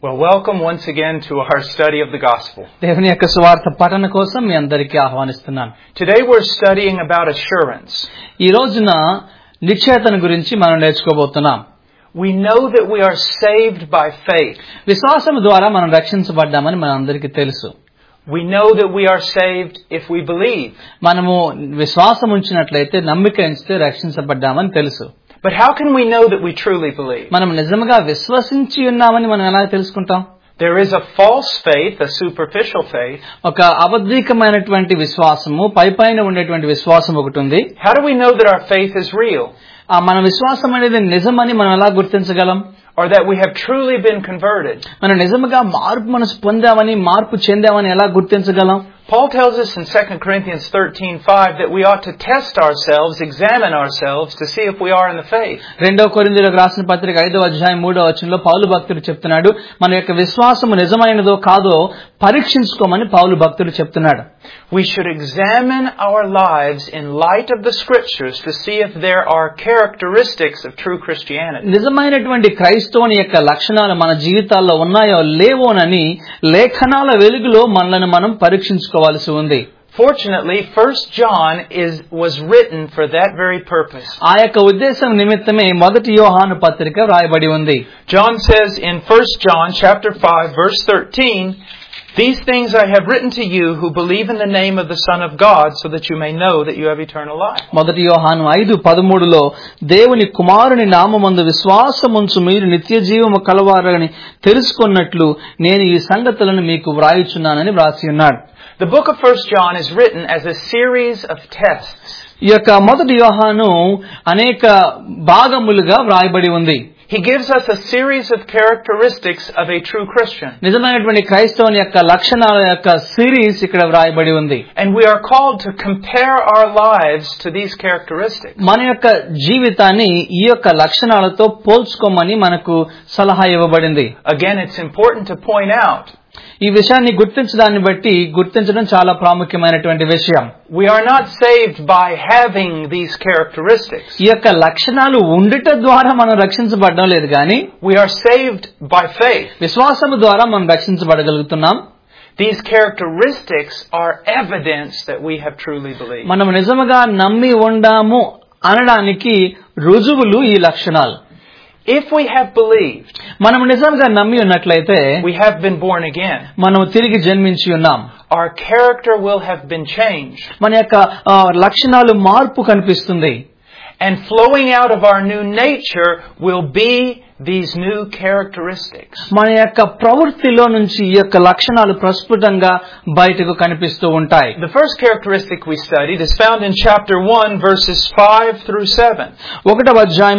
Well, welcome once again to our study of the gospel. దేవుని యొక్క సువార్త పఠన కోసం మీ అందరికీ ఆహ్వానిస్తున్నాను. Today we're studying about assurance. ఈ రోజున నిశ్చయతను గురించి మనం నేర్చుకోబోతున్నాం. We know that we are saved by faith. విశ్వాసం ద్వారా మనం రక్షించబడ్డామని మనందరికీ తెలుసు. We know that we are saved if we believe. మనము విశ్వాసం ఉంచినట్లయితే నమ్మిక ఉంచితే రక్షించబడ్డామని తెలుసు. But how can we know that we truly believe? మనం నిజంగా విశ్వసించి ఉన్నామని మనం ఎలా తెలుసుకుంటాం? There is a false faith, a superficial faith. ఒక అబద్ధికమైనటువంటి విశ్వాసము, పైపైన ఉండేటువంటి విశ్వాసం ఒకటి ఉంది. How do we know that our faith is real? మన విశ్వాసం అనేది నిజమని మనం ఎలా గుర్తించగలం? Or that we have truly been converted? మనం నిజంగా మార్పు మనసు పొందామని, మార్పు చెందామని ఎలా గుర్తించగలం? Paul tells us in 2 Corinthians 13:5 that we ought to test ourselves, examine ourselves to see if we are in the faith. 2 కొరింథీయులకు రాసిన పత్రిక 5వ అధ్యాయం 3వ వచనంలో పౌలు భక్తుడు చెప్తున్నాడు, మన యొక్క విశ్వాసము నిజమైనదో కాదో పరీక్షించుకోమని పౌలు భక్తుడు చెప్తున్నాడు. We should examine our lives in light of the scriptures to see if there are characteristics of true Christianity. నిజమైనటువంటి క్రైస్తవుని యొక్క లక్షణాలు మన జీవితాల్లో ఉన్నాయో లేవోనని లేఖనాల వెలుగులో మనల్ని మనం పరీక్షించుకోవాల్సి ఉంది. Fortunately, 1 John was written for that very purpose. ఆ యొక్క ఉద్దేశం నిమిత్తమే మొదటి యోహాను పత్రిక వ్రాయబడి ఉంది. John says in 1 John chapter 5 verse 13, "These things I have written to you who believe in the name of the Son of God, so that you may know that you have eternal life." మొదటి యోహాను 5:13లో దేవుని కుమారుని నామమందు విశ్వాసముంచు మీరు నిత్య జీవము కలవారని తెలుసుకున్నట్లు నేను ఈ సంగతులను మీకు వ్రాయుచున్నానని వ్రాసి ఉన్నాడు. The book of 1 John is written as a series of tests. ఈ యొక్క మొదటి యోహాను అనేక భాగములుగా వ్రాయబడి ఉంది. He gives us a series of characteristics of a true Christian. నిజమైనటువంటి క్రైస్తవుని యొక్క లక్షణాల యొక్క సిరీస్ ఇక్కడ వ్రాయబడి ఉంది. And we are called to compare our lives to these characteristics. మన యొక్క జీవితాన్ని ఈ యొక్క లక్షణాలతో పోల్చుకోమని మనకు సలహా ఇవ్వబడింది. Again, it's important to point out, ఈ విషయాన్ని గుర్తించడం చాలా ప్రాముఖ్యమైనటువంటి విషయం. we are not saved by having these characteristics. ఈ యొక్క లక్షణాలు ఉండుట ద్వారా మనం రక్షించబడడం లేదు కానీ We are saved by faith. విశ్వాసము ద్వారా మనం రక్షించబడగలుగుతున్నాం. These characteristics are evidence that we have truly believed. మనం నిజంగా నమ్మి ఉండాము అనడానికి రుజువులు ఈ లక్షణాలు. If we have believed, మనం నిజంగా నమ్మి ఉన్నట్లయితే we have been born again. మనం తిరిగి జన్మించి ఉన్నాం. Our character will have been changed. మన యొక్క లక్షణాలు మార్పు కనిపిస్తుంది. And flowing out of our new nature will be these new characteristics. మన యొక్క ప్రవృత్తిలో నుంచి ఈ యొక్క లక్షణాలు ప్రస్ఫుటంగా బయటకు కనిపిస్తూ ఉంటాయి. The first characteristic we studied is found in chapter 1 verses 5 through 7. 1వ అధ్యాయం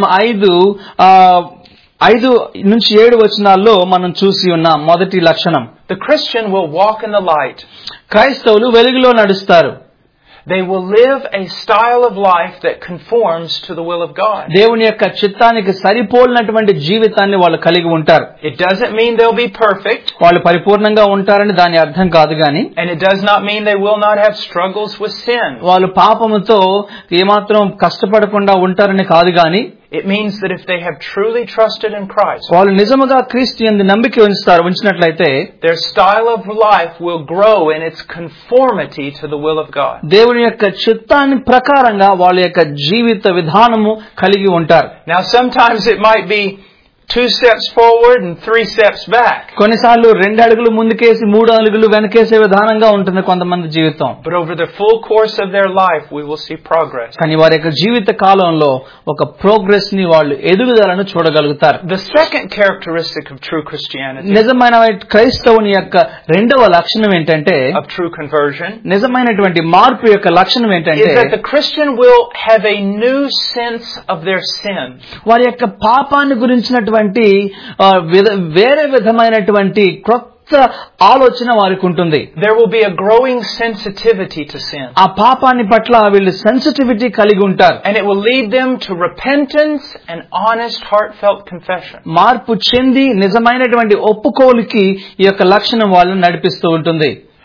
5 నుంచి 7 వచనాల్లో మనం చూసి ఉన్నాం. మొదటి లక్షణం, The Christian will walk in the light. క్రైస్తవులు వెలుగులో నడుస్తారు. They will live a style of life that conforms to the will of God. దేవుని యొక్క చిత్తానికి సరిపోలినటువంటి జీవితాన్ని వాళ్ళు కలిగి ఉంటారు. It doesn't mean they'll be perfect. వాళ్ళు పరిపూర్ణంగా ఉంటారని దాని అర్థం కాదు గాని, And it does not mean they will not have struggles with sin. వాళ్ళు పాపముతో ఏమాత్రం కష్టపడకుండా ఉంటారని కాదు గాని, It means that if they have truly trusted in Christ, వాళ్ళు నిజముగా క్రీస్తు యందు నమ్మిక ఉంచినట్లయితే their style of life will grow in its conformity to the will of God. దేవుని యొక్క చిత్తాన్ని ప్రకారంగా వాళ్ళ యొక్క జీవిత విధానము కలిగి ఉంటారు. Now sometimes it might be 2 steps forward and 3 steps back. కొన్నిసార్లు 2 అడుగులు ముందుకేసి 3 అడుగులు వెనకేసే విధానంగా ఉంటుంది కొంతమంది జీవితం. But over the full course of their life we will see progress. కానీ వారి యొక్క జీవిత కాలంలో ఒక ప్రోగ్రెస్ ని వాళ్ళు ఎదుగుదలను చూడగలుగుతారు. The second characteristic of true Christianity, నిజమైన క్రైస్తవుని యొక్క రెండవ లక్షణం ఏంటంటే, of true conversion, నిజమైనటువంటి మార్పు యొక్క లక్షణం ఏంటంటే, is that the Christian will have a new sense of their sin. వారి యొక్క పాపాన్ని గురించినటువంటి వేరే విధమైనటువంటి కొత్త ఆలోచన వారికి ఉంటుంది. There will be a growing sensitivity to sin. ఆ పాపాన్ని పట్ల వీళ్ళు సెన్సిటివిటీ కలిగి ఉంటారు. And it will lead them to repentance and honest heartfelt confession. మార్పు చెంది నిజమైనటువంటి ఒప్పుకోలుకి ఈ యొక్క లక్షణం వాళ్ళని నడిపిస్తూ ఉంటుంది.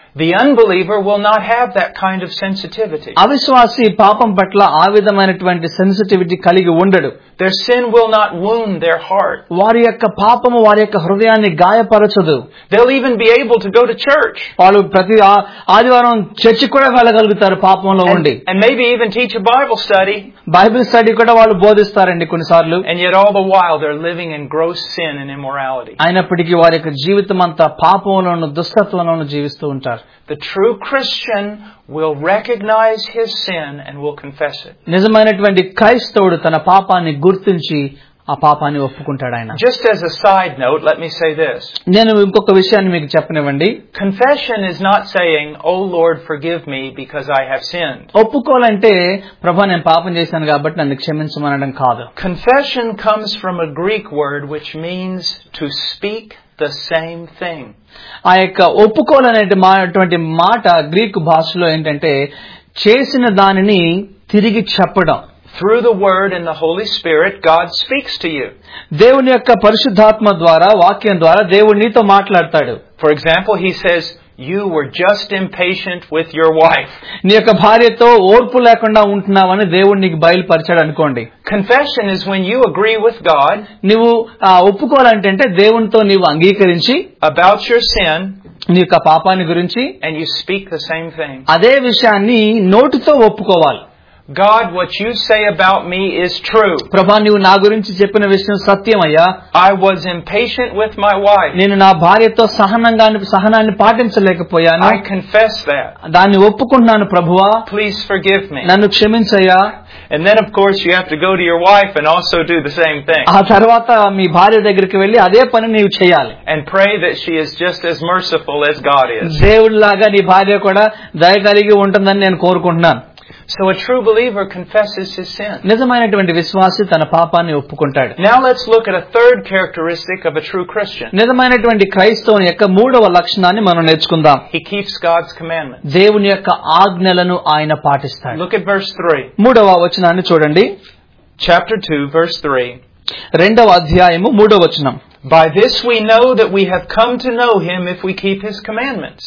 The unbeliever will not have that kind of sensitivity. అవిశ్వాసి పాపం పట్ల ఆ విధమైనటువంటి సెన్సిటివిటీ కలిగి ఉండడు. Their sin will not wound their heart. వారి యొక్క పాపము వారి యొక్క హృదయాన్ని గాయపరచదు. They'll even be able to go to church. వాళ్ళు ప్రతి ఆదివారం చర్చికి కూడా వెళ్ళగలుగుతారు పాపంలో ఉండి. And maybe even teach a Bible study. Bible study కూడా వాళ్ళు బోధిస్తారండి కొన్నిసార్లు. And yet all the while they're living in gross sin and immorality. అయినప్పటికీ వారి యొక్క జీవితం అంతా పాపంలోను దుష్టత్వంలోను జీవిస్తూ ఉంటారు. The true Christian will recognize his sin and will confess it. నిజమైనటువంటి క్రైస్తవుడు తన పాపాన్ని గుర్తించి ఆ పాపాన్ని ఒప్పుకుంటాడు ఆయన. Just as a side note, let me say this. నేను ఇంకొక విషయాన్ని మీకు చెప్పనివ్వండి. Confession is not saying, "Oh Lord, forgive me because I have sinned." ఒప్పుకోవాలంటే ప్రభా నేను పాపం చేశాను కాబట్టి నన్ను క్షమించమనడం కాదు. Confession comes from a Greek word which means to speak the same thing. ఆ యొక్క ఒప్పుకోవాలనేటువంటి మాట గ్రీకు భాషలో ఏంటంటే చేసిన దానిని తిరిగి చెప్పడం. Through the Word and the Holy Spirit, God speaks to you. దేవుని యొక్క పరిశుద్ధాత్మ ద్వారా వాక్యం ద్వారా దేవుడు నీతో మాట్లాడతాడు. For example, He says, "You were just impatient with your wife." నీ యొక్క భార్యతో ఓర్పు లేకుండా ఉంటున్నావని దేవుడు నీకు బయలుపరిచాడు అనుకోండి. Confession is when you agree with God. నువ్వు ఒప్పుకోవాలంటే దేవునితో నీవు అంగీకరించి about your sin, నీ యొక్క పాపాన్ని గురించి, and you speak the same thing. అదే విషయాన్ని నోటితో ఒప్పుకోవాలి. God, what you say about me is true. ప్రభా నీవు నా గురించి చెప్పిన విషయం సత్యమయ్యా. I was impatient with my wife. నేను నా భార్యతో సహనాన్ని పాటించలేకపోయాను. I confess that. దాన్ని ఒప్పుకుంటున్నాను ప్రభువా. Please forgive me. నన్ను క్షమించయ్యా. And then of course you have to go to your wife and also do the same thing. ఆ తర్వాత మీ భార్య దగ్గరికి వెళ్లి అదే పని నీవు చేయాలి. And pray that she is just as merciful as God is. దేవుడిలాగా నీ భార్య కూడా దయ కలిగి ఉంటుందని నేను కోరుకుంటున్నాను. So a true believer confesses his sin. నిజమైనటువంటి విశ్వాసి తన పాపాన్ని ఒప్పుకుంటాడు. Now let's look at a third characteristic of a true Christian. నిజమైనటువంటి క్రైస్తవుని యొక్క మూడవ లక్షణాన్ని మనం నేర్చుకుందాం. He keeps God's commandments. దేవుని యొక్క ఆజ్ఞలను ఆయన పాటిస్తాడు. Look at verse 3. మూడవ వచనాన్ని చూడండి. Chapter 2 verse 3. రెండవ అధ్యాయము మూడవ వచనం. By this we know that we have come to know him if we keep his commandments.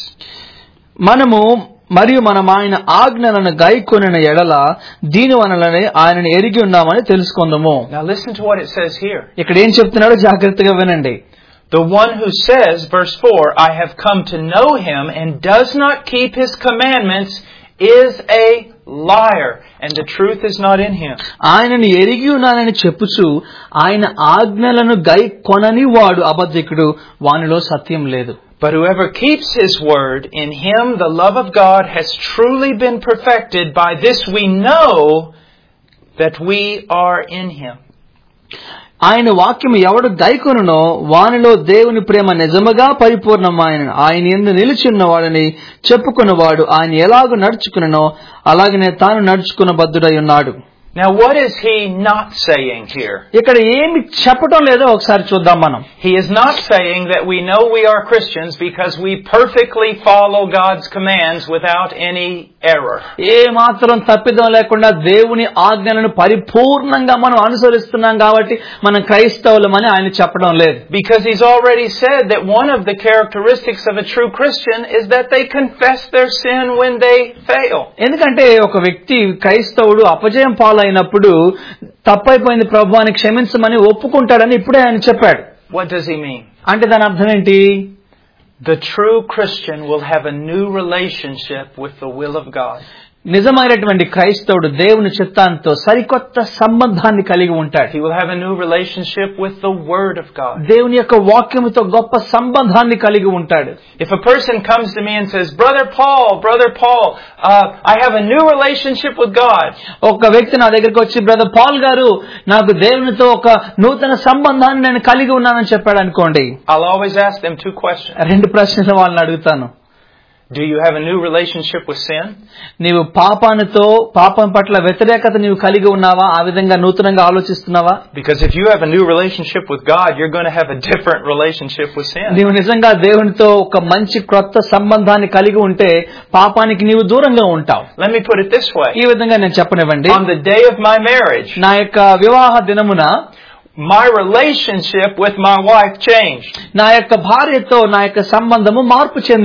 మరియు మనం ఆయన ఆజ్ఞలను గైకొనిన ఎడల దీని వలననే ఆయనను ఎరిగి ఉన్నామని తెలుసుకుందాము. Now listen to what it says here. ఇక్కడ ఏం చెప్తున్నాడో జాగ్రత్తగా వినండి. The one who says, verse 4, I have come to know him and does not keep his commandments is a liar and the truth is not in him. ఆయనను ఎరిగి ఉన్నానని చెప్పుచు ఆయన ఆజ్ఞలను గైకొనని వాడు అబద్ధికుడు, వానిలో సత్యం లేదు. But whoever keeps his word, in him the love of God has truly been perfected. By this we know that we are in him. ఆయన వాక్యము ఎవడు గైకొనునో వానిలో దేవుని ప్రేమ నిజముగా పరిపూర్ణమైన ఆయన యందు నిలిచిన్నవాడని చెప్పుకున్నవాడు ఆయన ఎలాగూ నడుచుకుననో అలాగనే తాను నడుచుకున్న బద్ధుడై ఉన్నాడు. Now what is he not saying here? ఇక్కడ ఏమి చెప్పడం లేదో ఒకసారి చూద్దాం మనం. He is not saying that we know we are Christians because we perfectly follow God's commands without any error. ఏ మాత్రం తప్పిదం లేకుండా దేవుని ఆజ్ఞలను పరిపూర్ణంగా మనం అనుసరిస్తున్నాం కాబట్టి మనం క్రైస్తవులమని ఆయన చెప్పడం లేదు. Because he's already said that one of the characteristics of a true Christian is that they confess their sin when they fail. ఎందుకంటే ఒక వ్యక్తి క్రైస్తవుడు అపజయం అయినప్పుడు తప్పైపోయింది ప్రభువాని క్షమించమని ఒప్పుకుంటాడని ఇప్పుడే ఆయన చెప్పాడు. What does he mean? అంటే దాని అర్థం ఏంటి? The true Christian will have a new relationship with the will of God. నిజమైనటువంటి క్రైస్తవుడు దేవుని చిత్తాంతో సరికొత్త సంబంధాన్ని కలిగి ఉంటాడు. He will have a new relationship with the Word of God. దేవుని యొక్క వాక్యముతో గొప్ప సంబంధాన్ని కలిగి ఉంటాడు. If a person comes to me and says, Brother Paul, I have a new relationship with God. ఒక వ్యక్తి నా దగ్గరికి వచ్చి బ్రదర్ పాల్ గారు నాకు దేవునితో ఒక నూతన సంబంధాన్ని నేను కలిగి ఉన్నానని చెప్పాడు అనుకోండి. I'll always ask them two questions. రెండు ప్రశ్నలు వాళ్ళని అడుగుతాను. Do you have a new relationship with sin? నీవు పాపం పట్ల వ్యతిరేకత నీవు కలిగి ఉన్నావా? ఆ విధంగా నూతనంగా ఆలోచిస్తున్నావా? Because if you have a new relationship with God, you're going to have a different relationship with sin. నీవు నిజంగా దేవునితో ఒక మంచి క్రొత్త సంబంధాన్ని కలిగి ఉంటే పాపానికి నీవు దూరంగా ఉంటావు. Let me put it this way. ఈ విధంగా నేను చెప్పనివ్వండి. On the day of my marriage, నా యొక్క వివాహ దినమున my relationship with my wife changed. నా యొక్క భార్యతో నా యొక్క సంబంధము మార్పు చెందింది.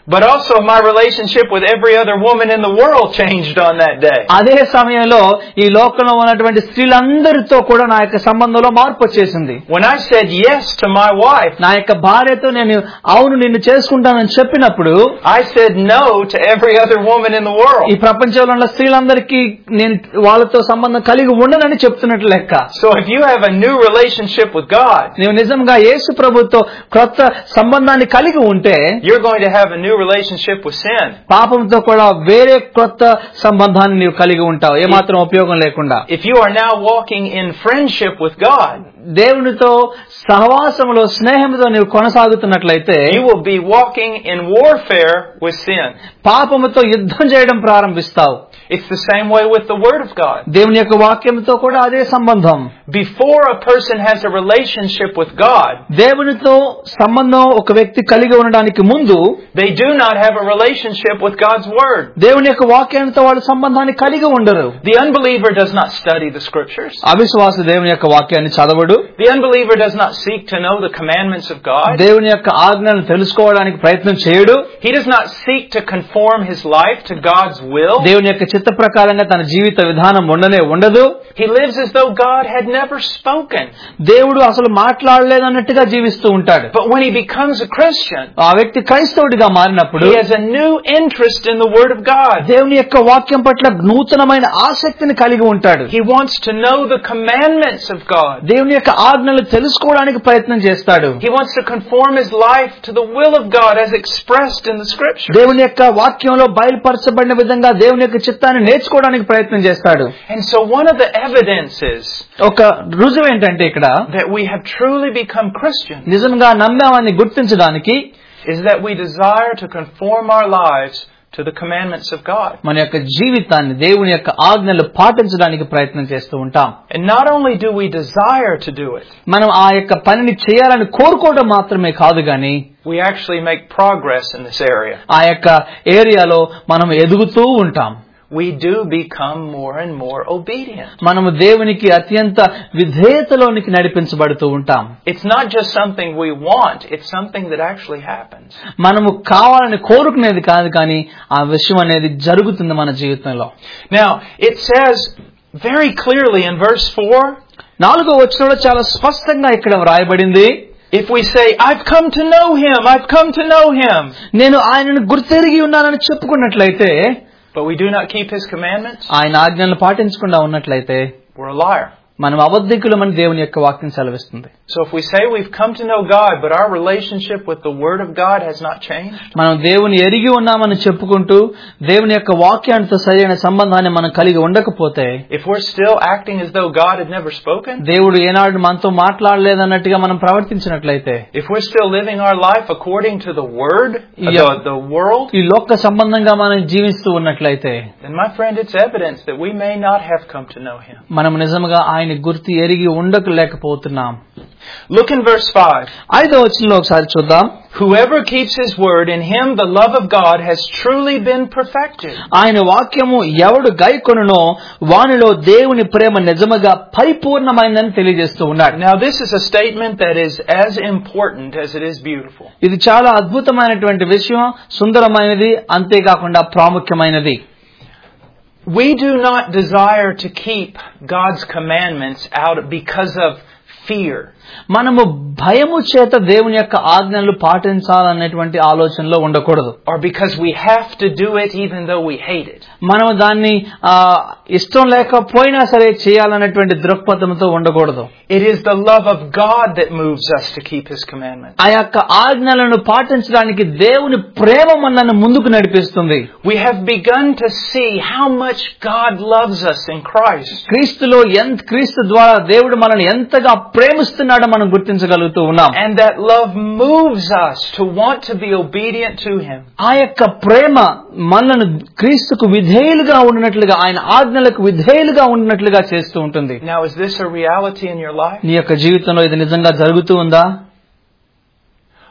But also my relationship with every other woman in the world changed on that day. అదే సమయంలో ఈ లోకంలో ఉన్నటువంటి స్త్రీలందరితో కూడా నా యొక్క సంబంధంలో మార్పు వచ్చేసింది. When I said yes to my wife, నా యొక్క భార్యతో నేను అవును నిన్ను చేసుకుంటానని చెప్పినప్పుడు I said no to every other woman in the world. ఈ ప్రపంచంలో ఉన్న స్త్రీలందరికీ నేను వాళ్ళతో సంబంధం కలిగి ఉండనని చెప్తున్నట్లు లెక్క. So if you have a new relationship with God, నీవు నిజంగా యేసు ప్రభువుతో క్రొత్త సంబంధాన్ని కలిగి ఉంటే you're going to have a new relationship with sin. పాపంతో కూడా వేరే క్రొత్త సంబంధాన్ని నీవు కలిగి ఉంటావు, ఏమాత్రం ఉపయోగం లేకుండా. If you are now walking in friendship with God, దేవునితో సహవాసంలో స్నేహంతో నీవు కొనసాగుతున్నట్లయితే you will be walking in warfare with sin. పాపముతో యుద్ధం చేయడం ప్రారంభిస్తావు. It's the same way with the Word of God. దేవుని యొక్క వాక్యంతో కూడా అదే సంబంధం. Before a person has a relationship with God, దేవునితో సంబంధం ఒక వ్యక్తి కలిగి ఉండడానికి ముందు they do not have a relationship with God's Word. దేవుని యొక్క వాక్యంతో వాళ్ళు సంబంధాన్ని కలిగి ఉండరు. The unbeliever does not study the Scriptures. అవిశ్వాసి దేవుని యొక్క వాక్యాన్ని చదవడు. The unbeliever does not seek to know the commandments of God. దేవుని యొక్క ఆజ్ఞలను తెలుసుకోవడానికి ప్రయత్నం చేయడు. He does not seek to conform his life to God's will. దేవుని యొక్క చిత్త ప్రకారంగా తన జీవిత విధానం ఉండదు. He lives as though God had never spoken. దేవుడు అసలు మాట్లాడలేదన్నట్టుగా జీవిస్తూ ఉంటాడు. But when he becomes a Christian, ఆ వ్యక్తి క్రైస్తవుడిగా మారినప్పుడు he has a new interest in the Word of God. దేవుని యొక్క వాక్యం పట్ల నూతనమైన ఆసక్తిని కలిగి ఉంటాడు. He wants to know the commandments of God. దేవుని యొక్క ఆజ్ఞలు తెలుసుకోవడానికి ప్రయత్నం చేస్తాడు. He wants to conform his life to the will of God as expressed in the Scriptures. దేవుని యొక్క వాక్యంలో బయలుపరచబడిన విధంగా దేవుని యొక్క చిత్తాన్ని నేర్చుకోవడానికి ప్రయత్నం చేస్తాడు. And so one of the evidences ఒక రుజువు ఏంటంటే ఇక్కడ that we have truly become Christians నిజంగా నమ్మామని గుర్తించడానికి is that we desire to conform our lives to the commandments of God. మన యొక్క జీవితాన్ని దేవుని యొక్క ఆజ్ఞలు పాటించడానికి ప్రయత్నం చేస్తూ ఉంటాం. And not only do we desire to do it, మనం ఆ యొక్క పనిని చేయాలని కోరుకోవడం మాత్రమే కాదు గాని we actually make progress in this area. ఆ యొక్క ఏరియాలో మనం ఎదుగుతూ ఉంటాం. We do become more and more obedient. మనము దేవునికి అత్యంత విధేయతలోనికి నడిపించబడుతూ ఉంటాం. It's not just something we want, it's something that actually happens. మనము కావాలని కోరుకునేది కాదు కానీ ఆ విషయం అనేది జరుగుతుంది మన జీవితంలో. Now, it says very clearly in verse 4, 4వ వచనంలో చాలా స్పష్టంగా ఇక్కడ వ్రాయబడింది, if we say, I've come to know him, I've come to know him, నేను ఆయనను గుర్తెరిగి ఉన్నానని చెప్పుకున్నట్లయితే, but we do not keep his commandments, ఆయన ఆజ్ఞలను పాటించకుండా ఉన్నట్లయితే we're a liar. మనం అబద్ధికులమని దేవుని యొక్క వాక్యం సెలవిస్తుంది. So if we say we've come to know God, but our relationship with the Word of God has not changed, మనం దేవుని ఎరిగి ఉన్నామని చెప్పుకుంటూ దేవుని యొక్క వాక్యానితో సరైన సంబంధాన్ని మనం కలిగి ఉండకపోతే, if we're still acting as though God had never spoken, దేవుడు ఏనాడు మనతో మాట్లాడలేదన్నట్టుగా మనం ప్రవర్తించినట్లయితే, if we're still living our life according to the Word, the world, ఈ లోక సంబంధంగా మనం జీవిస్తూ ఉన్నట్లయితే, then my friend, it's evidence that we may not have come to know him. మనం నిజంగా ఆయన గుర్తు ఎరిగి ఉండలేకపోతున్నాం. Look in verse 5. 5వ వచనంలో ఒకసారి చూద్దాం. Whoever keeps his word, in him the love of God has truly been perfected. ఆయన వాక్యము ఎవడు గైకొనునో వానిలో దేవుని ప్రేమ నిజముగా పరిపూర్ణమైందని తెలియజేస్తూ ఉన్నాడు. Now this is a statement that is as important as it is beautiful. ఇది చాలా అద్భుతమైనటువంటి విషయం, సుందరమైనది, అంతేకాకుండా ప్రాముఖ్యమైనది. We do not desire to keep God's commandments out because of fear. మనము భయము చేత దేవుని యొక్క ఆజ్ఞలు పాటించాలనేటువంటి ఆలోచనలో ఉండకూడదు. Or because we have to do it even though we hate it. మనము దాన్ని ఇష్టం లేకపోయినా సరే చేయాలనేటువంటి దృక్పథంతో ఉండకూడదు. It is the love of God that moves us to keep his commandments. ఆ యొక్క ఆజ్ఞలను పాటించడానికి దేవుని ప్రేమ మనల్ని ముందుకు నడిపిస్తుంది. We have begun to see how much God loves us in Christ. క్రీస్తు ద్వారా దేవుడు మనల్ని ఎంతగా ప్రేమిస్తున్నాడో మనం గుర్తించగలుగుతూ ఉన్నాం. And that love moves us to want to be obedient to him. ఆ యొక్క ప్రేమ మనల్ని క్రీస్తుకు విధేయులుగా ఉండినట్లుగా, ఆయన ఆజ్ఞలకు విధేయులుగా ఉండినట్లుగా చేస్తూ ఉంటుంది. Now is this a reality in your life? నీ యొక్క జీవితంలో ఇది నిజంగా జరుగుతూ ఉందా?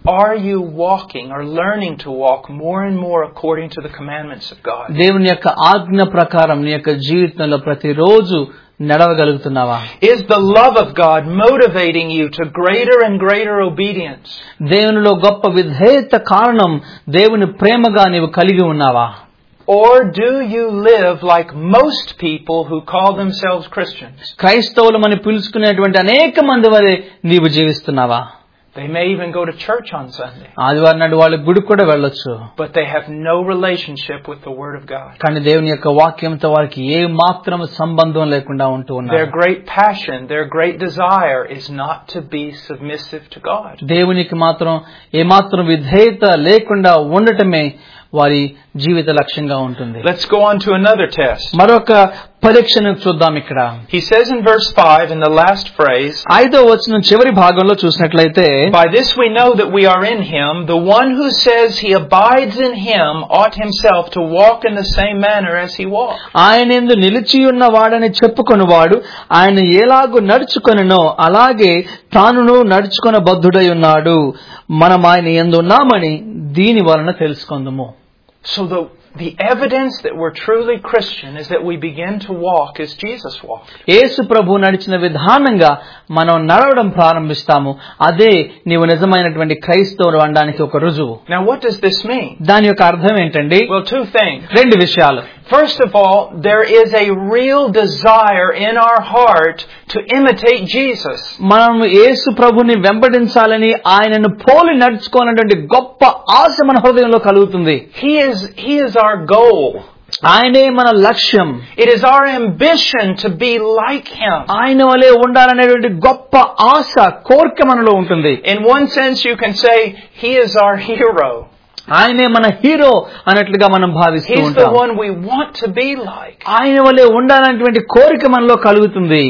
are you walking or learning to walk more and more according to the commandments of God? దేవుని యొక్క ఆజ్ఞ ప్రకారం నీ యొక్క జీవితంలో ప్రతిరోజు నడవగలుగుతున్నావా? Is the love of God motivating you to greater and greater obedience? దేవునిలో గొప్ప విధేయత కారణం దేవుని ప్రేమగా నీవు కలిగి ఉన్నావా? Or do you live like most people who call themselves Christians? క్రైస్తవులమని పిలుచుకునేటువంటి అనేక మంది వలె నీవు జీవిస్తున్నావా? They may even go to church on Sunday. ఆదివారం నాడు వాళ్ళు గుడికి కూడా వెళ్ళొచ్చు. But they have no relationship with the Word of God. కానీ దేవుని యొక్క వాక్యంతో వారికి ఏ మాత్రం సంబంధం లేకుండా ఉంటూ ఉన్నారు. Their great passion, their great desire is not to be submissive to God. దేవునికి మాత్రం ఏ మాత్రం విధేయత లేకుండా ఉండటమే వారి జీవిత లక్ష్యంగా ఉంటుంది. Let's go on to another test. మరొక పరీక్షను చూద్దాం ఇక్కడ. He says in verse 5 in the last phrase, 5వ వచనం చివరి భాగంలో చూసినట్లయితే, by this we know that we are in him, the one who says he abides in him ought himself to walk in the same manner as he walked. ఆయనందు నిలిచియున్న వాడని చెప్పుకొనువాడు ఆయన ఎలాగూ నడుచుకొనునో అలాగే తానును నడుచుకొన బద్ధుడై ఉన్నాడు. మనం ఆయన యందు ఉన్నామని దీని వలన తెలుసుకొందుము. So the evidence that we're truly Christian is that we begin to walk as Jesus walked. యేసు ప్రభు నడిచిన విధానంగా మనం నడవడం ప్రారంభిస్తాము. అదే నీవు నిజమైనటువంటి క్రైస్తవుడు అనడానికి ఒక రుజువు. Now what does this mean? దాని యొక్క అర్థం ఏంటండి? Well, two things. రెండు విషయాలు. First of all, there is a real desire in our heart to imitate Jesus. మనం యేసు ప్రభుని వెంబడించాలని ఆయనను పోలి నడుచుకోవాలనేటువంటి గొప్ప ఆశ మన హృదయంలో కలుగుతుంది. He is our goal. ఆయనే మన లక్ష్యం. It is our ambition to be like him. ఆయన వలె ఉండాలనేటువంటి గొప్ప ఆశ కోరిక మనలో ఉంటుంది. In one sense you can say he is our hero. ఆయనే మన హీరో అన్నట్లుగా మనం భావిస్తూ ఉంటాం. He's the one we want to be like. ఆయన వలె ఉండాలనేటువంటి కోరిక మనలో కలుగుతుంది.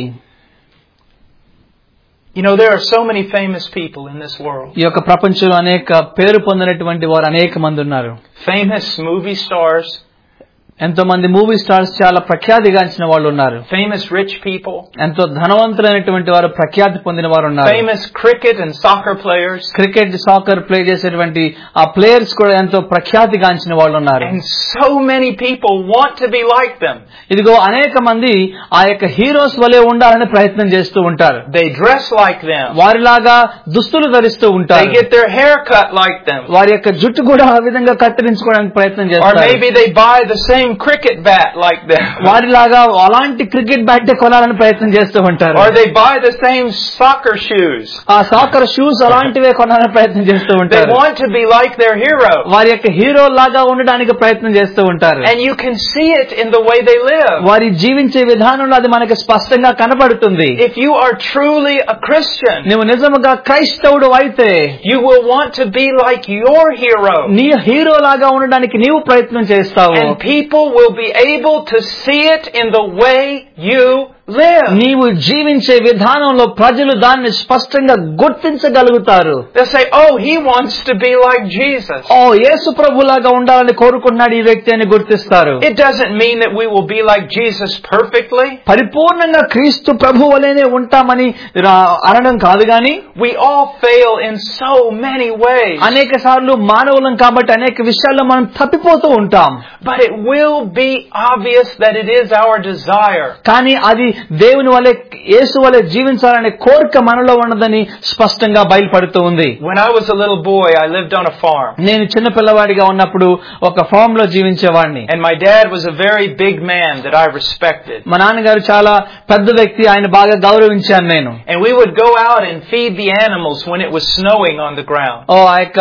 You know, there are so many famous people in this world. ఈ యొక్క ప్రపంచంలో అనేక పేరు పొందినటువంటి వారు అనేక మంది ఉన్నారు. Famous movie stars. ఎంతో మంది మూవీ స్టార్స్ చాలా ప్రఖ్యాతిగాంచిన వాళ్ళు ఉన్నారు. Famous rich people. ఎంతో ధనవంతులైనటువంటి వారు ప్రఖ్యాతి పొందిన వారు ఉన్నారు. Famous cricket and soccer players. Cricket soccer play చేసేటువంటి ఆ ప్లేయర్స్ కూడా ఎంతో ప్రఖ్యాతిగాంచిన వాళ్ళు ఉన్నారు. And so many people want to be like them. ఇదిగో అనేక మంది ఆ యొక్క హీరోస్ వలె ఉండాలని ప్రయత్నం చేస్తూ ఉంటారు. They dress like them. వారిలాగా దుస్తులు ధరిస్తూ ఉంటారు. They get their hair cut like them. వారి యొక్క జుట్టు కూడా ఆ విధంగా కత్తిరించుకోవడానికి ప్రయత్నం చేస్తారు. Or maybe they buy the same cricket bat like them. వారిలాగా అలాంటి క్రికెట్ బ్యాట్ కొనాలని ప్రయత్నం చేస్తూ ఉంటారు. Or they buy the same soccer shoes. ఆ సాకర్ షూస్ అలాంటివే కొనాలని ప్రయత్నం చేస్తూ ఉంటారు. They want to be like their hero. వారి యొక్క హీరో లాగా ఉండడానికి ప్రయత్నం చేస్తూ ఉంటారు. And you can see it in the way they live. వారి జీవించే విధానంలో అది మనకు స్పష్టంగా కనబడుతుంది. If you are truly a Christian, నీవు నిజముగా క్రైస్తవుడు అయితే you will want to be like your hero. నీ హీరో లాగా ఉండడానికి నీవు ప్రయత్నం చేస్తావు. And people will be able to see it in the way you live. నీవు జీవించే విధానంలో ప్రజలు దాన్ని స్పష్టంగా గుర్తించగలుగుతారు. They say, "Oh, he wants to be like Jesus." ఓ యేసు ప్రభులాగా ఉండాలని కోరుకుంటున్నాడు ఈ వ్యక్తి అని గుర్తిస్తారు. It doesn't mean that we will be like Jesus perfectly. పరిపూర్ణంగా క్రీస్తు ప్రభు వలెనే ఉంటామని అనడం కాదు గాని, we all fail in so many ways. అనేక సార్లు మానవులం కాబట్టి అనేక విషయాల్లో మనం తప్పిపోతూ ఉంటాం. But it will be obvious that it is our desire. కానీ అది దేవుని వలె యేసు వలె జీవించాలనే కోరిక మనలో ఉన్నదని స్పష్టంగా బయలుపడుతూ ఉంది. When I was a little boy, I lived on a farm. నేను చిన్న పిల్లవాడిగా ఉన్నప్పుడు ఒక ఫార్మ్ లో జీవించేవాడిని. And my dad was a very big man that I respected. మా నాన్నగారు చాలా పెద్ద వ్యక్తి, ఆయన బాగా గౌరవించాను నేను. And we would go out and feed the animals when it was snowing on the ground. ఆ యొక్క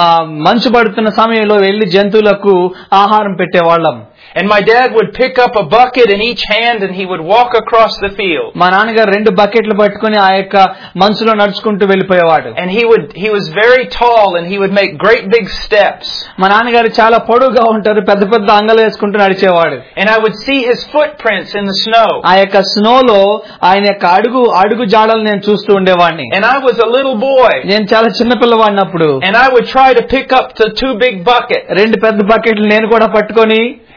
మంచు పడుతున్న సమయంలో వెళ్లి జంతువులకు ఆహారం పెట్టేవాళ్ళం. And my dad would pick up a bucket in each hand and he would walk across the field. మా నాన్నగారు 2 బకెట్లు పట్టుకొని ఆ యొక్క మంచులో నడుచుకుంటూ వెళ్ళిపోయేవాడు. And he was very tall and he would make great big steps. మా నాన్నగారు చాలా పొడుగుగా ఉంటారు, పెద్ద పెద్ద అంగలు వేసుకుంటూ నడిచేవాడు. And I would see his footprints in the snow. ఆ యొక్క స్నోలో ఆయన యొక్క అడుగు జాడలు నేను చూస్తూ ఉండేవాడిని. And I was a little boy. నేను చాలా చిన్న పిల్లవాడినప్పుడు. And I would try to pick up the 2 big buckets. 2 పెద్ద బకెట్లు నేను కూడా పట్టుకొని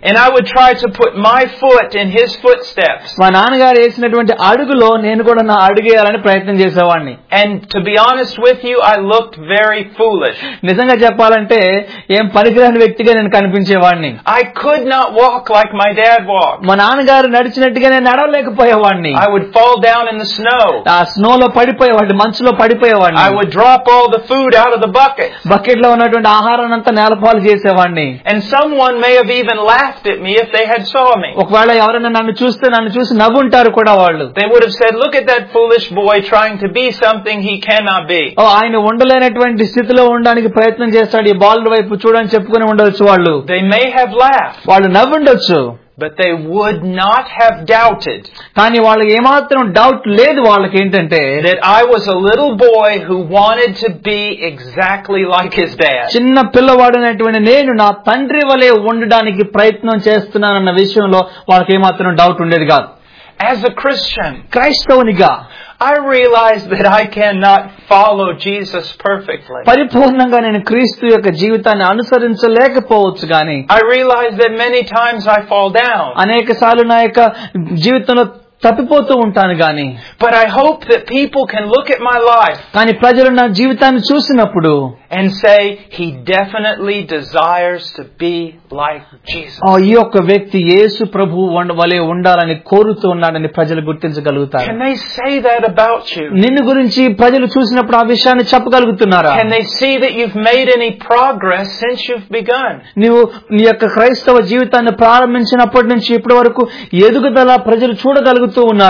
And I would try to put my foot in his footsteps. మా నాన్నగారు వేసినటువంటి అడుగులో నేను కూడా నా అడుగేయాలని ప్రయత్నం చేసేవాడిని. And to be honest with you, I looked very foolish. నిజంగా చెప్పాలంటే ఏం పనికిరాని వ్యక్తిగా నేను కనిపించేవాడిని. I could not walk like my dad walked. మా నాన్నగారు నడిచినట్టుగా నేను నడవలేకపోయేవాడిని. I would fall down in the snow. ఆ స్నోలో పడిపోయేవాడిని, మంచులో పడిపోయేవాడిని. I would drop all the food out of the bucket. Bucket లో ఉన్నటువంటి ఆహారాన్ని అంతా నేలపాలు చేసేవాడిని. And someone may have even laughed at me if they had saw me. ఒకవేళ ఎవరైనా నన్ను చూసి నవ్వుంటారు కూడా వాళ్ళు. They would have said, "Look at that foolish boy trying to be something he cannot be." ఆయన ఉండలేనటువంటి స్థితిలో ఉండడానికి ప్రయత్నం చేస్తాడు, ఈ బాలుడి వైపు చూడని చెప్పుకుని ఉండొచ్చు వాళ్ళు. They may have laughed. వాళ్ళు నవ్వుండొచ్చు. But they would not have doubted. కానీ వాళ్ళకి ఏమాత్రం డౌట్ లేదు వాళ్ళకి ఏంటంటే that I was a little boy who wanted to be exactly like his dad. చిన్న పిల్లవాడైనటువంటి నేను నా తండ్రి వలె ఉండడానికి ప్రయత్నం చేస్తున్నానన్న విషయంలో వాళ్ళకి ఏమాత్రం డౌట్ ఉండేది కాదు. As a Christian, క్రైస్తవునిగా I realized that I cannot follow Jesus perfectly. పరిపూర్ణంగా నేను క్రీస్తు యొక్క జీవితాన్ని అనుసరించలేకపోవచ్చు గాని I realized that many times I fall down. అనేకసార్లు నా యొక్క జీవితంలో తప్పిపోతూ ఉంటాను గాని But I hope that people can look at my life. కానీ ప్రజలు నా జీవితాన్ని చూసినప్పుడు and say he definitely desires to be like Jesus. ఈ యొక్క వ్యక్తి యేసు ప్రభువు వలె ఉండాలని కోరుతూ ఉన్నాడని ప్రజలు గుర్తించగలుగుతారు. Can they say that about you? నిన్ను గురించి ప్రజలు చూసినప్పుడు ఆ విషయాన్ని చెప్పగలుగుతున్నారా? Can they see that you've made any progress since you've begun? నీవు నీ యొక్క క్రైస్తవ జీవితాన్ని ప్రారంభించినప్పటి నుంచి ఇప్పటి వరకు ఎదుగుదల ప్రజలు చూడగలుగుతారు.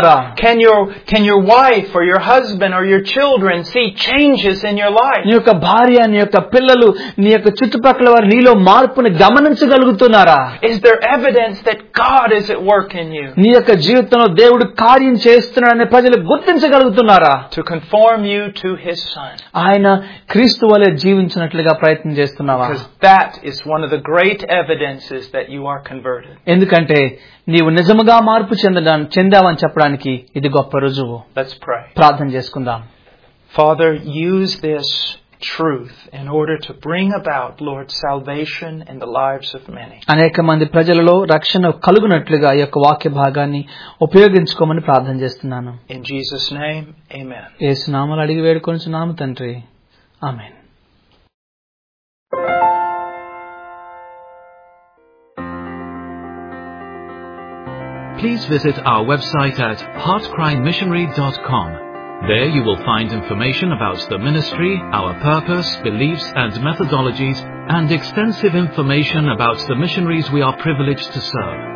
Can your wife or your husband or your children see changes in your life? నీ యొక్క భార్య, నీ యొక్క పిల్లలు, నీ యొక్క చుట్టుపక్కల వారు నీలో మార్పుని గమనించగలుగుతున్నారా? Is there evidence that God is at work in you? నీ యొక్క జీవితంలో దేవుడు కార్యం చేస్తున్నాడని ప్రజలు గుర్తించగలుగుతున్నారా? To conform you to his son. ఆయన క్రీస్తు వలె జీవించినట్లుగా ప్రయత్నం చేస్తున్నావా? Because that is one of the great evidences that you are converted. ఎందుకంటే నీవు నిజముగా మార్పు చెందావని చెప్పడానికి ఇది గొప్ప రుజువు. Let's pray. ప్రార్థన చేసుకుందాం. Father, use this truth in order to bring about, Lord, salvation in the lives of many. అనేక మంది ప్రజలలో రక్షణ కలుగునట్లుగా ఈ యొక్క వాక్య భాగాన్ని ఉపయోగించుకోమని ప్రార్థన చేస్తున్నాను. In Jesus' name, amen. యేసు నామములో అడిగి వేడుకొనుచున్నాము తండ్రి. ఆమేన్. Please visit our website at heartcrymissionary.com. There you will find information about the ministry, our purpose, beliefs and methodologies, and extensive information about the missionaries we are privileged to serve.